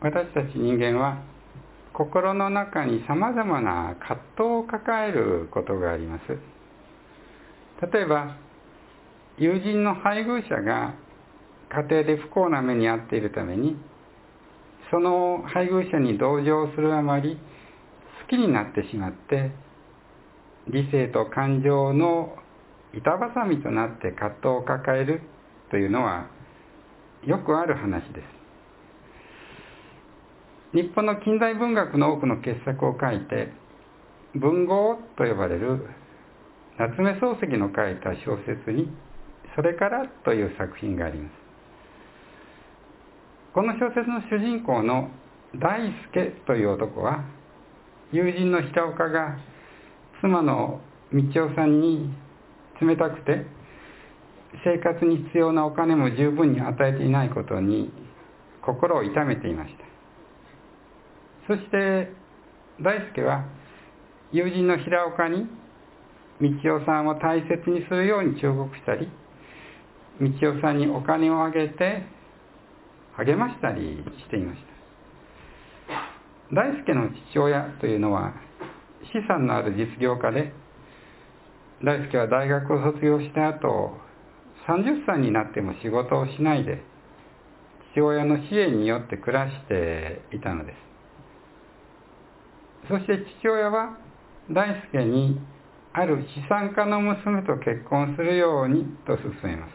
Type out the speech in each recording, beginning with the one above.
私たち人間は心の中にさまざまな葛藤を抱えることがあります。例えば、友人の配偶者が家庭で不幸な目に遭っているために、その配偶者に同情するあまり好きになってしまって、理性と感情の板挟みとなって葛藤を抱えるというのはよくある話です。日本の近代文学の多くの傑作を書いて、文豪と呼ばれる夏目漱石の書いた小説に「それから」という作品があります。この小説の主人公の大輔という男は、友人の平岡が妻の道夫さんに冷たくて生活に必要なお金も十分に与えていないことに心を痛めていました。そして大輔は友人の平岡に道夫さんを大切にするように忠告したり、道夫さんにお金をあげて励ましたりしていました。大輔の父親というのは資産のある実業家で、大輔は大学を卒業した後、30歳になっても仕事をしないで父親の支援によって暮らしていたのです。そして父親は大輔にある資産家の娘と結婚するようにと勧めます。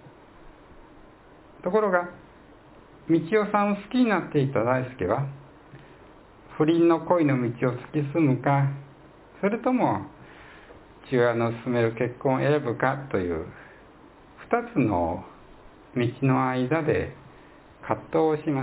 ところが道夫さんを好きになっていた大輔は、不倫の恋の道を突き進むか、それとも父親の勧める結婚を選ぶかという2つの道の間で葛藤をします。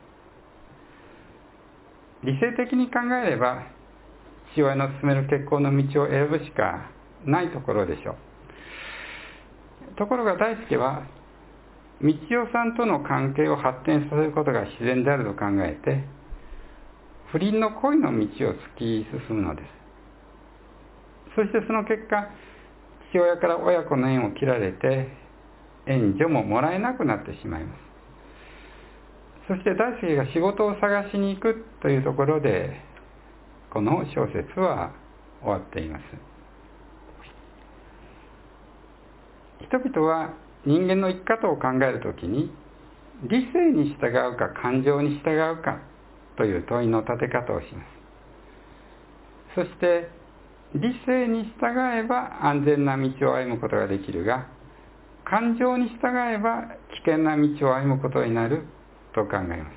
理性的に考えれば、父親の勧める結婚の道を選ぶしかないところでしょう。ところが大輔は、道夫さんとの関係を発展させることが自然であると考えて、不倫の恋の道を突き進むのです。そしてその結果、父親から親子の縁を切られて、援助ももらえなくなってしまいます。そして大輔が仕事を探しに行くというところで、この小説は終わっています。人々は人間の生き方を考えるときに、理性に従うか感情に従うかという問いの立て方をします。そして理性に従えば安全な道を歩むことができるが、感情に従えば危険な道を歩むことになると考えます。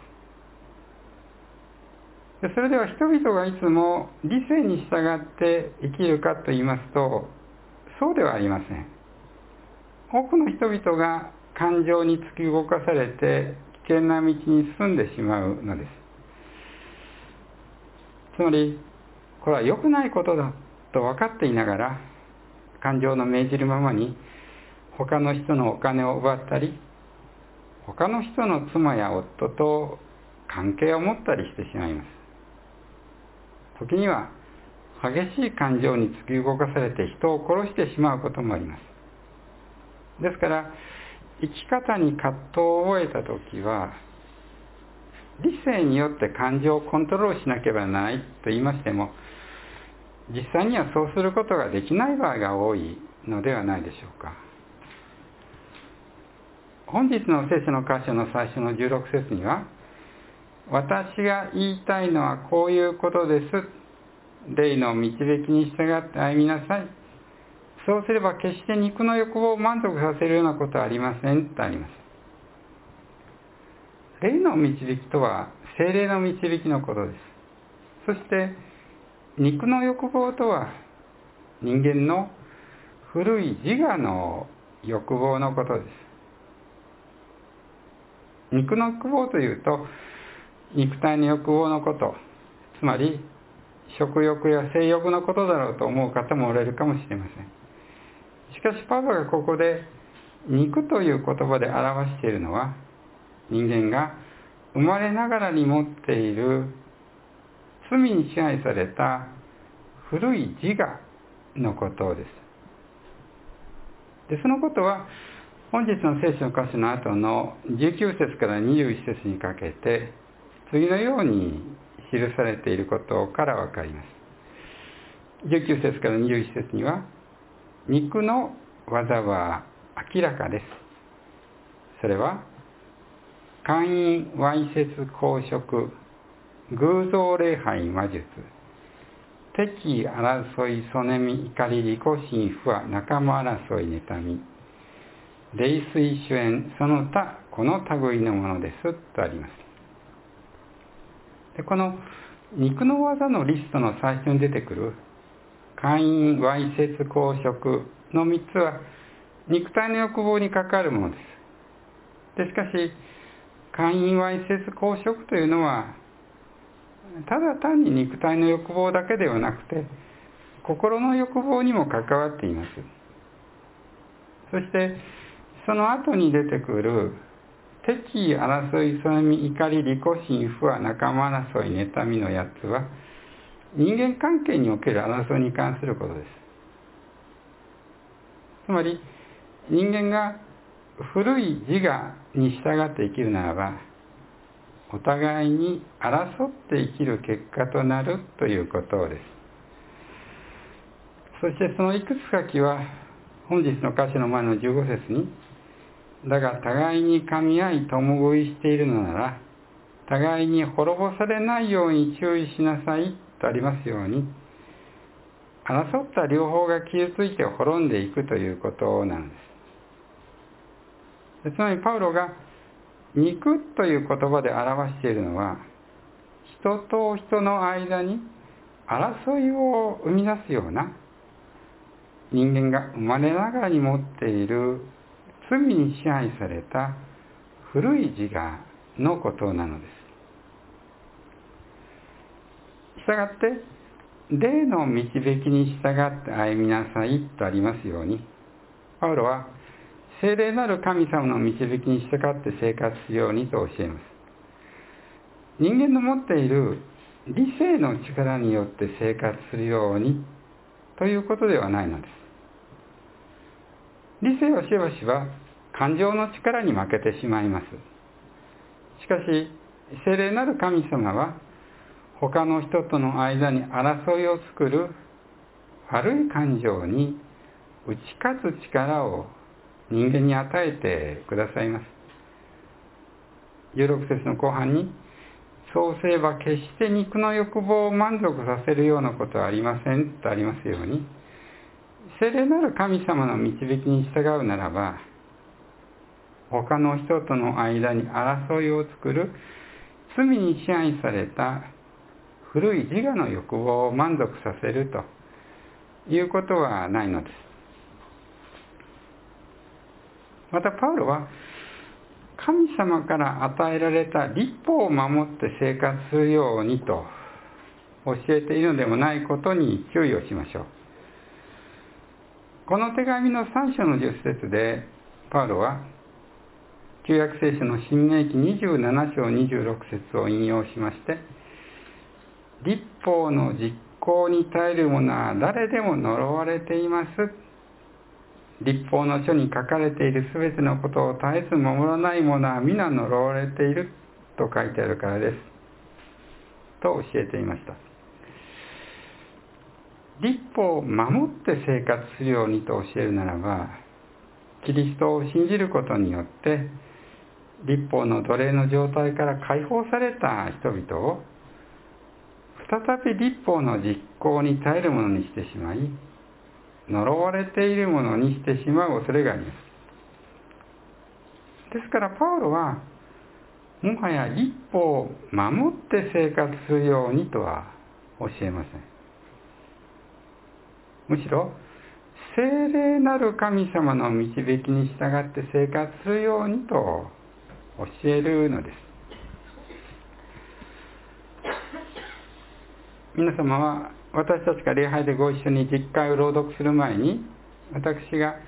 それでは人々がいつも理性に従って生きるかと言いますと、そうではありません。多くの人々が感情に突き動かされて危険な道に進んでしまうのです。つまり、これは良くないことだと分かっていながら、感情の命じるままに他の人のお金を奪ったり、他の人の妻や夫と関係を持ったりしてしまいます。時には激しい感情に突き動かされて人を殺してしまうこともあります。ですから、生き方に葛藤を覚えたときは、理性によって感情をコントロールしなければならないと言いましても、実際にはそうすることができない場合が多いのではないでしょうか。本日の聖書の箇所の最初の16節には、私が言いたいのはこういうことです。霊の導きに従って歩みなさい。そうすれば決して肉の欲望を満足させるようなことはありませんとあります。霊の導きとは聖霊の導きのことです。そして肉の欲望とは人間の古い自我の欲望のことです。肉の欲望というと肉体の欲望のこと、つまり食欲や性欲のことだろうと思う方もおられるかもしれません。しかしパウロがここで肉という言葉で表しているのは、人間が生まれながらに持っている罪に支配された古い自我のことです。で、そのことは本日の聖書の箇所の後の19節から21節にかけて次のように記されていることからわかります。19節から21節には、肉の技は明らかです。それは姦淫、わいせつ、公職、偶像礼拝、魔術、敵意、争い、そねみ、怒り、利己心、不和、仲間争い、妬み、泥酔、酒宴、その他、この類のものですとあります。でこの肉の技のリストの最初に出てくる姦淫、わいせつ、公職の3つは肉体の欲望に関わるものです。しかし、姦淫、わいせつ、公職というのはただ単に肉体の欲望だけではなくて、心の欲望にも関わっています。そしてその後に出てくる敵意、争い、そねみ、怒り、利己心、不和、仲間争い、妬みの8つは人間関係における争いに関することです。つまり人間が古い自我に従って生きるならば、お互いに争って生きる結果となるということです。そしてそのいくつかきは本日の箇所の前の15節に、だが互いに噛み合い共食いしているのなら、互いに滅ぼされないように注意しなさいとありますように、争った両方が傷ついて滅んでいくということなんです。つまりパウロが肉という言葉で表しているのは、人と人の間に争いを生み出すような、人間が生まれながらに持っている罪に支配された古い自我のことなのです。したがって霊の導きに従って歩みなさいとありますように、パウロは聖霊なる神様の導きに従って生活するようにと教えます。人間の持っている理性の力によって生活するようにということではないのです。理性はしばしば感情の力に負けてしまいます。しかし聖霊なる神様は他の人との間に争いを作る悪い感情に打ち勝つ力を人間に与えてくださいます。16節の後半に、そうすれば決して肉の欲望を満足させるようなことはありませんとありますように、聖霊なる神様の導きに従うならば、他の人との間に争いを作る罪に支配された古い自我の欲望を満足させるということはないのです。またパウロは神様から与えられた律法を守って生活するようにと教えているのでもないことに注意をしましょう。この手紙の3章の10節でパウロは旧約聖書の申命記27章26節を引用しまして、律法の実行に耐える者は誰でも呪われています。律法の書に書かれているすべてのことを絶えず守らない者は皆呪われていると書いてあるからですと教えていました。律法を守って生活するようにと教えるならば、キリストを信じることによって律法の奴隷の状態から解放された人々を再び律法の実行に耐えるものにしてしまい、呪われているものにしてしまう恐れがあります。ですからパウロはもはや律法を守って生活するようにとは教えません。むしろ聖霊なる神様の導きに従って生活するようにと教えるのです。皆様は私たちが礼拝でご一緒に実会を朗読する前に、私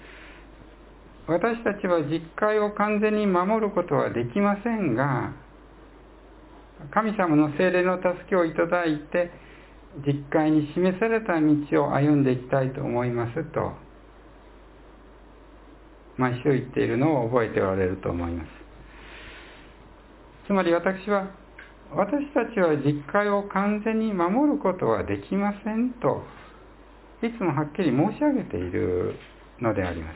たちは実会を完全に守ることはできませんが、神様の聖霊の助けをいただいて実会に示された道を歩んでいきたいと思いますと毎週言っているのを覚えておられると思います。つまり私は私たちは実戒を完全に守ることはできませんといつもはっきり申し上げているのであります。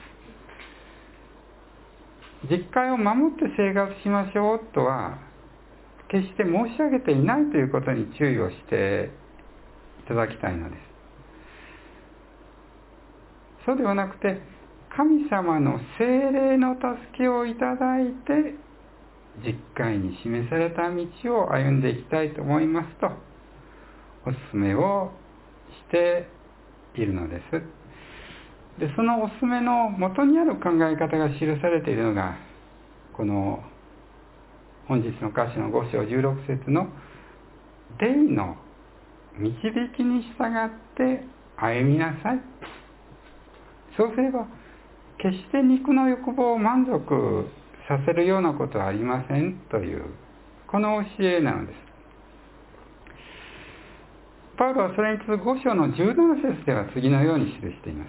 実戒を守って生活しましょうとは決して申し上げていないということに注意をしていただきたいのです。そうではなくて、神様の聖霊の助けをいただいて実戒に示された道を歩んでいきたいと思いますとお勧めをしているのです。で、そのお勧めの元にある考え方が記されているのがこの本日の箇所の5章16節の霊の導きに従って歩みなさい。そうすれば決して肉の欲望を満足させるようなことはありませんというこの教えなのです。パウロはそれに続く5章の17節では次のように記しています。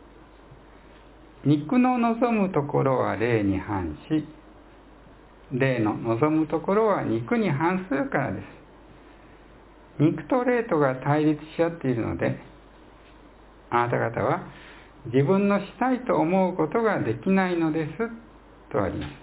肉の望むところは霊に反し、霊の望むところは肉に反するからです。肉と霊とが対立し合っているので、あなた方は自分のしたいと思うことができないのですとあります。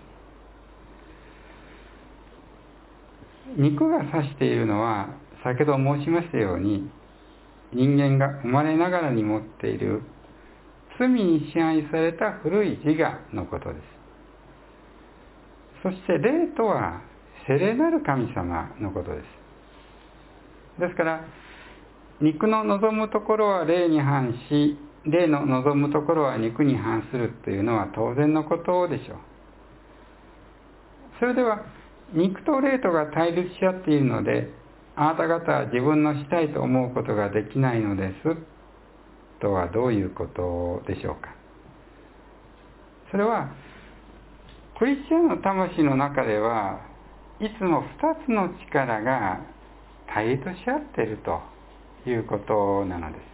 肉が指しているのは先ほど申しましたように人間が生まれながらに持っている罪に支配された古い自我のことです。そして霊とは聖霊なる神様のことです。ですから肉の望むところは霊に反し、霊の望むところは肉に反するというのは当然のことでしょう。それでは肉と霊とが対立し合っているので、あなた方は自分のしたいと思うことができないのですとはどういうことでしょうか。それはクリスチャンの魂の中ではいつも2つの力が対立し合っているということなのです。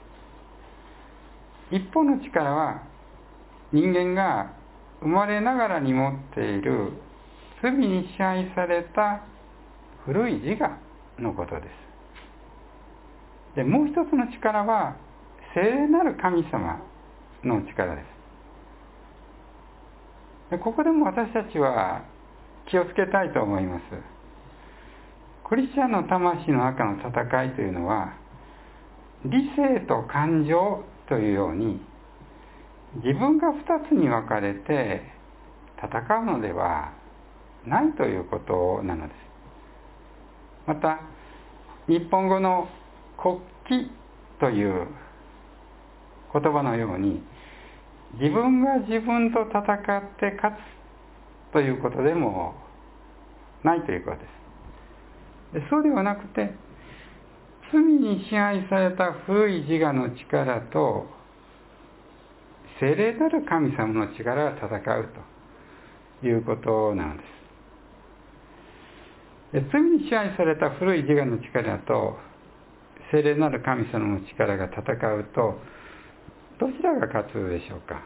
一方の力は人間が生まれながらに持っている罪に支配された古い自我のことです。で、もう一つの力は聖霊なる神様の力です。で、ここでも私たちは気をつけたいと思います。クリスチャンの魂の中の戦いというのは理性と感情というように自分が2つに分かれて戦うのではないということなのです。また日本語の国旗という言葉のように自分が自分と戦って勝つということでもないということです。そうではなくて罪に支配された古い自我の力と聖霊なる神様の力が戦うということなのです。罪に支配された古い自我の力と聖霊なる神様の力が戦うとどちらが勝つでしょうか。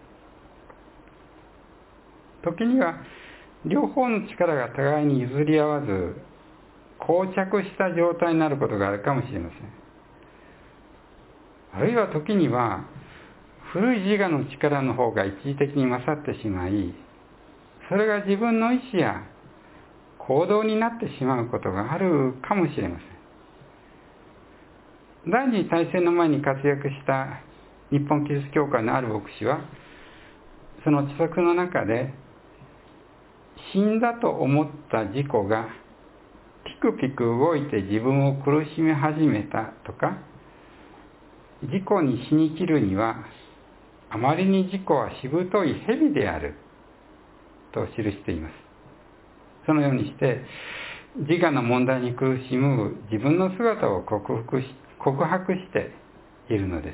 時には両方の力が互いに譲り合わず膠着した状態になることがあるかもしれません。あるいは時には古い自我の力の方が一時的に勝ってしまい、それが自分の意志や行動になってしまうことがあるかもしれません。第二次大戦の前に活躍した日本キリスト教会のある牧師は、その著作の中で、死んだと思った自己がピクピク動いて自分を苦しめ始めたとか、自己に死に切るにはあまりに自己はしぶとい蛇であると記しています。そのようにして自我の問題に苦しむ自分の姿を告白しているのです。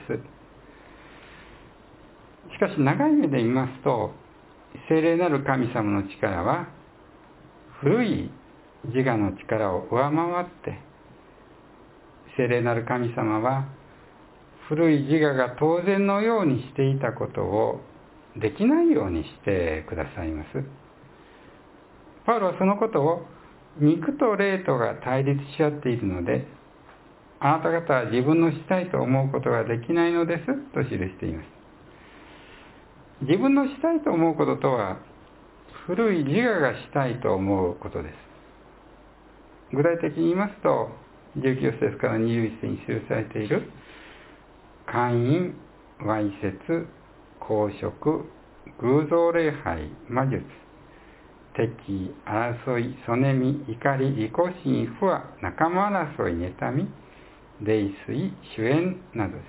しかし長い目で見ますと、聖霊なる神様の力は古い自我の力を上回って、聖霊なる神様は古い自我が当然のようにしていたことをできないようにしてくださいます。パウロはそのことを肉と霊とが対立し合っているので、あなた方は自分のしたいと思うことができないのですと記しています。自分のしたいと思うこととは、古い自我がしたいと思うことです。具体的に言いますと、19節から21節に記されている姦淫、わいせつ、公職、偶像礼拝、魔術、敵意、争い、そねみ、怒り、利己心、不和、仲間争い、妬み、泥酔、酒宴などです。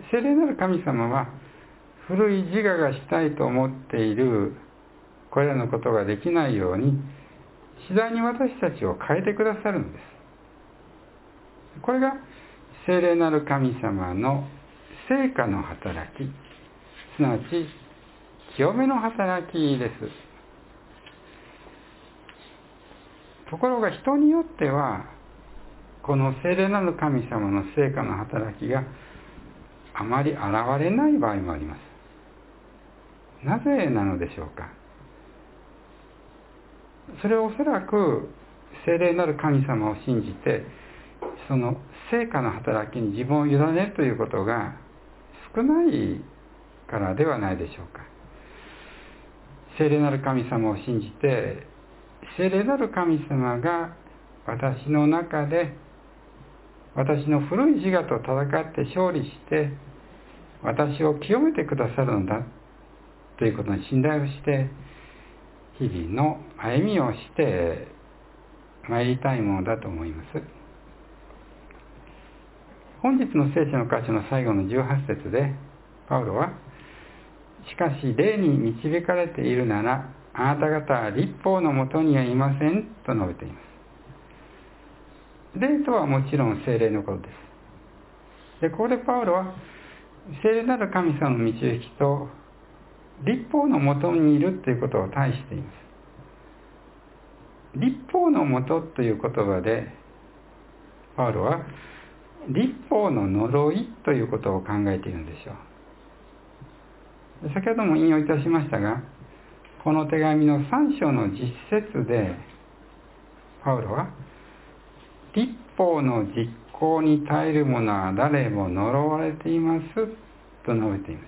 聖霊なる神様は、古い自我がしたいと思っているこれらのことができないように、次第に私たちを変えてくださるのです。これが聖霊なる神様の聖果の働き、すなわち清めの働きです。ところが人によっては、この聖霊なる神様の聖果の働きがあまり現れない場合もあります。なぜなのでしょうか。それはおそらく聖霊なる神様を信じて、その聖果の働きに自分を委ねるということが少ないからではないでしょうか。聖霊なる神様を信じて、聖霊なる神様が私の中で私の古い自我と戦って勝利して私を清めてくださるのだということに信頼をして、日々の歩みをして参りたいものだと思います。本日の聖書の箇所の最後の18節で、パウロは、しかし霊に導かれているなら、あなた方は律法のもとにはいませんと述べています。霊とはもちろん聖霊のことです。で、ここでパウロは、聖霊なる神様の導きと、律法のもとにいるということを対しています。律法のもとという言葉で、パウロは、律法の呪いということを考えているんでしょう。先ほども引用いたしましたが、この手紙の3章の実節で、パウロは、律法の実行に耐える者は誰も呪われていますと述べています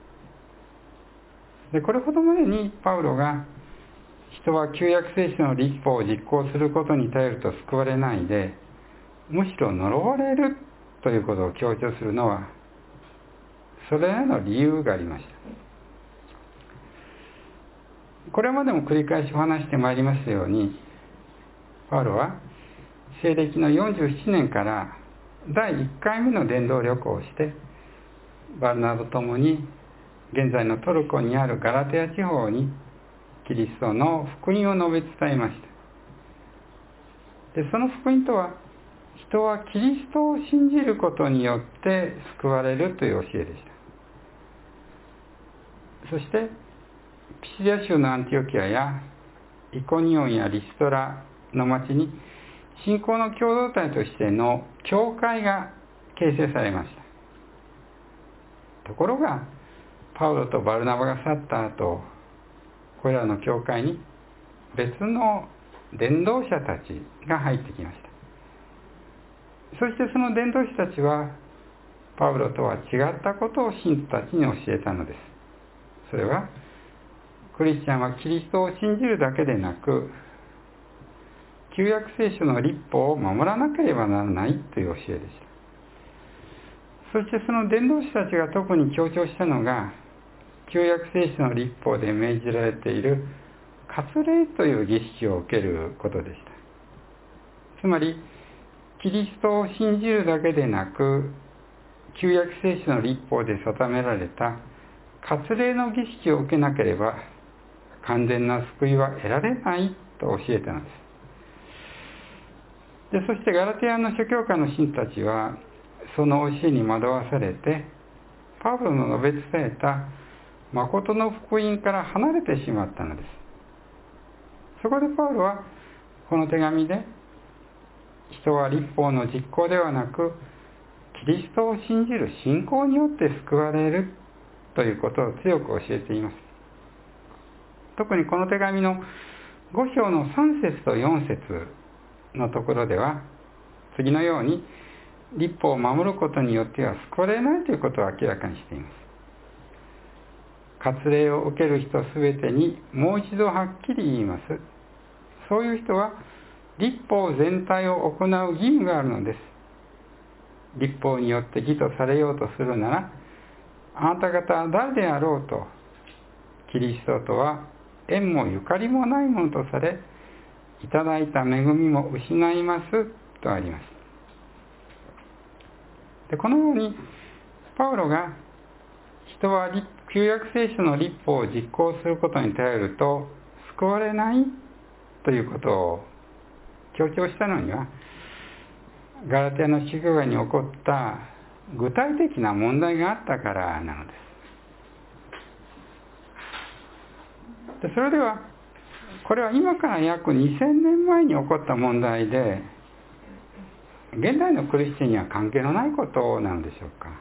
。で、これほどまでにパウロが、人は旧約聖書の律法を実行することに頼ると救われないで、むしろ呪われるということを強調するのは、それらの理由がありました。これまでも繰り返しお話してまいりましたように、パウロは西暦の47年から第1回目の伝道旅行をして、バルナバと共に現在のトルコにあるガラテヤ地方にキリストの福音を述べ伝えました。で、その福音とは、人はキリストを信じることによって救われるという教えでした。そして、ピシディア州のアンティオキアやイコニオンやリストラの町に信仰の共同体としての教会が形成されました。ところが、パウロとバルナバが去った後、これらの教会に別の伝道者たちが入ってきました。そしてその伝道師たちは、パウロとは違ったことを信徒たちに教えたのです。それは、クリスチャンはキリストを信じるだけでなく、旧約聖書の律法を守らなければならないという教えでした。そしてその伝道師たちが特に強調したのが、旧約聖書の律法で命じられている割礼という儀式を受けることでした。つまり、キリストを信じるだけでなく、旧約聖書の律法で定められた割礼の儀式を受けなければ、完全な救いは得られないと教えたのです。で、そしてガラテヤの諸教会の信徒たちは、その教えに惑わされて、パウロの述べ伝えた誠の福音から離れてしまったのです。そこでパウロは、この手紙で、人は律法の実行ではなく、キリストを信じる信仰によって救われるということを強く教えています。特にこの手紙の 5章の3節と4節のところでは、次のように律法を守ることによっては救われないということを明らかにしています。割礼を受ける人すべてにもう一度はっきり言います。そういう人は律法全体を行う義務があるのです。律法によって義とされようとするなら、あなた方は誰であろうと、キリストとは縁もゆかりもないものとされ、いただいた恵みも失いますとあります。で、このようにパウロが人は旧約聖書の律法を実行することに頼ると救われないということを強調したのには、ガラテヤの宗教界に起こった具体的な問題があったからなのです。で、それではこれは今から約2000年前に起こった問題で、現代のクリスチャンには関係のないことなのでしょうか。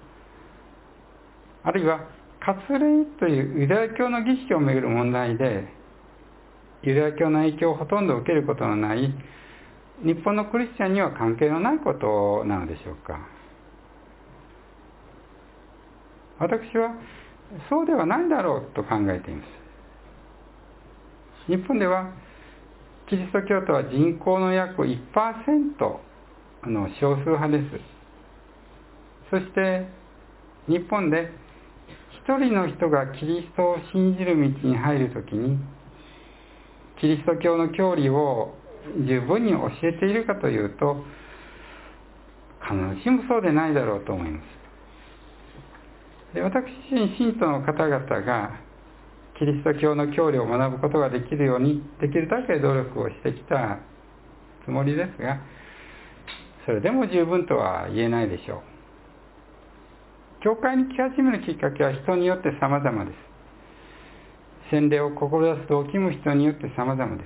あるいは割礼というユダヤ教の儀式をめぐる問題で、ユダヤ教の影響をほとんど受けることのない日本のクリスチャンには関係のないことなのでしょうか。私はそうではないだろうと考えています。日本ではキリスト教徒は人口の約 1% の少数派です。そして日本で一人の人がキリストを信じる道に入るときに、キリスト教の教理を十分に教えているかというと、必ずしもそうでないだろうと思います。で、私自身信徒の方々がキリスト教の教理を学ぶことができるように、できるだけ努力をしてきたつもりですが、それでも十分とは言えないでしょう。教会に来始めるきっかけは人によって様々です。洗礼を志す動機も人によって様々です。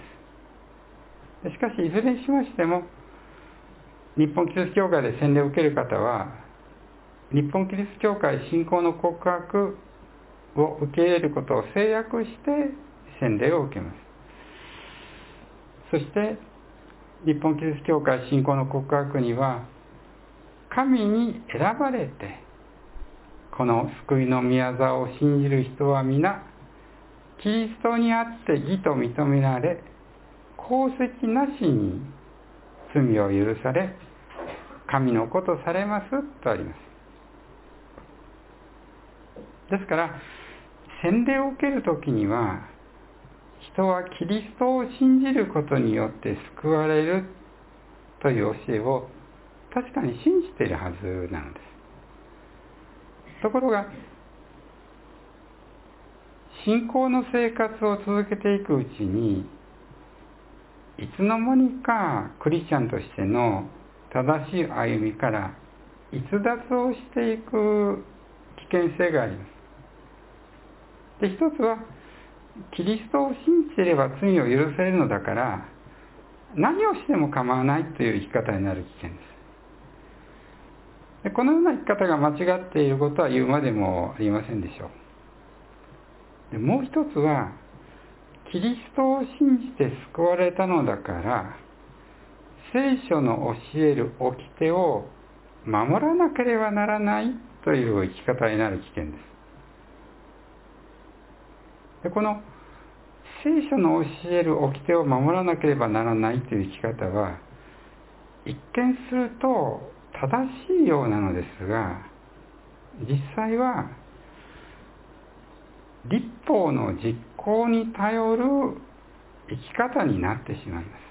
しかし、いずれにしましても、日本キリスト教会で洗礼を受ける方は、日本キリスト教会信仰の告白を受け入れることを制約して洗礼を受けます。そして、日本キリスト教会信仰の告白には、神に選ばれて、この救いの宮沢を信じる人は皆、キリストにあって義と認められ、功績なしに罪を許され、神の子とされますとあります。ですから、洗礼を受けるときには、人はキリストを信じることによって救われるという教えを確かに信じているはずなのです。ところが、信仰の生活を続けていくうちに、いつの間にかクリスチャンとしての正しい歩みから逸脱をしていく危険性があります。で、一つは、キリストを信じていれば罪を許されるのだから、何をしても構わないという生き方になる危険です。で、このような生き方が間違っていることは言うまでもありませんでしょう。で、もう一つは、キリストを信じて救われたのだから、聖書の教える掟を守らなければならないという生き方になる危険です。で、この聖書の教える掟を守らなければならないという生き方は、一見すると正しいようなのですが、実際は律法の実行に頼る生き方になってしまいます。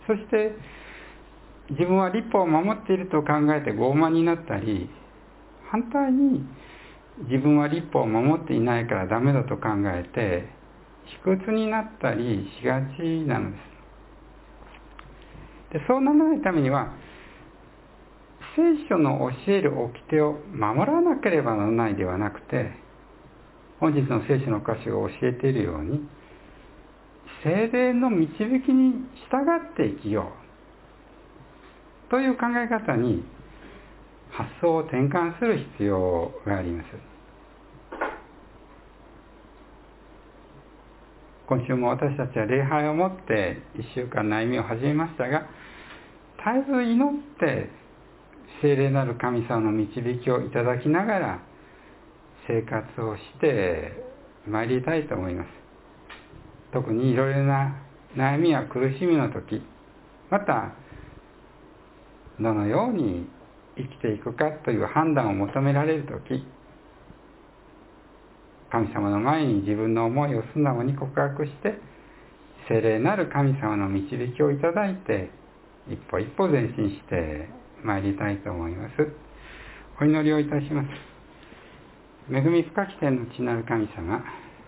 そして自分は律法を守っていると考えて傲慢になったり、反対に自分は律法を守っていないからダメだと考えて卑屈になったりしがちなのです。で、そうならないためには、聖書の教える掟を守らなければならないではなくて、本日の聖書の箇所が教えているように、聖霊の導きに従って生きようという考え方に発想を転換する必要があります。 今週も私たちは礼拝をもって1週間の歩みを始めましたが、絶えず祈って聖霊なる神様の導きをいただきながら生活をしてまいりたいと思います。特にいろいろな悩みや苦しみの時、またどのように生きていくかという判断を求められる時、神様の前に自分の思いを素直に告白して、聖霊なる神様の導きをいただいて、一歩一歩前進してまいりたいと思います。お祈りをいたします。恵み深き天の父なる神様、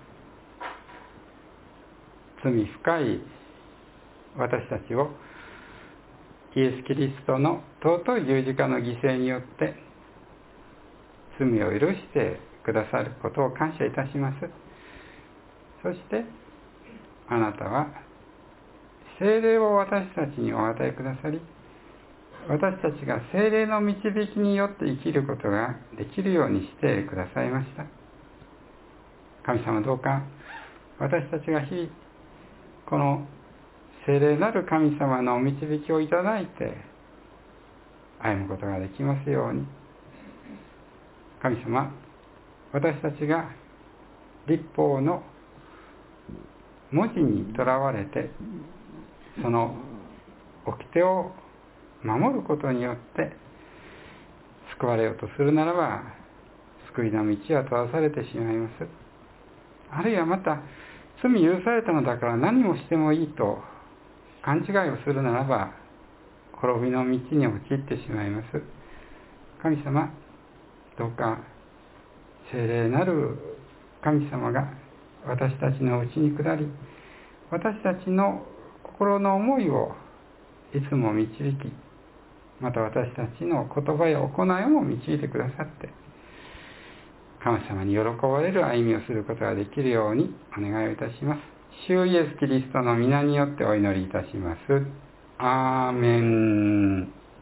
罪深い私たちをイエス・キリストの尊い十字架の犠牲によって罪を許してくださることを感謝いたします。そしてあなたは聖霊を私たちにお与えくださり、私たちが聖霊の導きによって生きることができるようにしてくださいました。神様、どうか私たちが日々この聖霊なる神様のお導きをいただいて歩むことができますように。神様、私たちが律法の文字にとらわれてその掟を守ることによって救われようとするならば、救いの道は閉ざされてしまいます。あるいはまた罪許されたのだから何もしてもいいと勘違いをするならば、滅びの道に陥ってしまいます。神様、どうか聖霊なる神様が私たちのうちに下り、私たちの心の思いをいつも導き、また私たちの言葉や行いを導いてくださって、神様に喜ばれる歩みをすることができるようにお願いをいたします。主イエスキリストの皆によってお祈りいたします。アーメン。